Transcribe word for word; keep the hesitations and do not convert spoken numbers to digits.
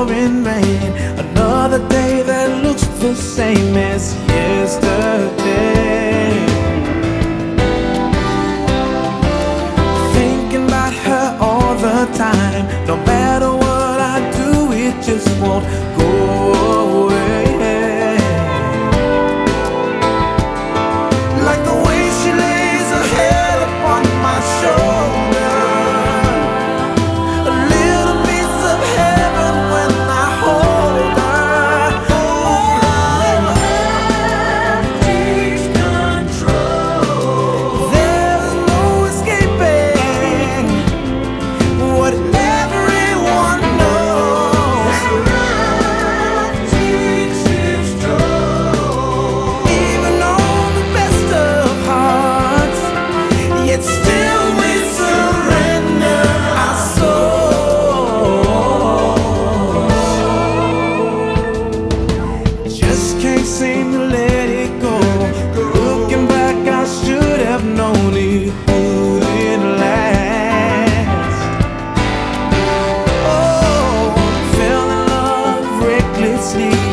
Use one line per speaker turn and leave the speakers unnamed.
pouring rain. Another day that looks the same as yesterday. Thinking about her all the time. No matter what I do, it just won't go away. Like the way she lays her head upon my shoulder, a little piece of heaven when I hold her. Love takes control. There's no escaping what everyone knows. Love takes its toll. Even on the best of hearts, yet still we surrender our soul. Just can't seem to let it go. Looking back, I should have known it wouldn't last. Oh, fell in love recklessly.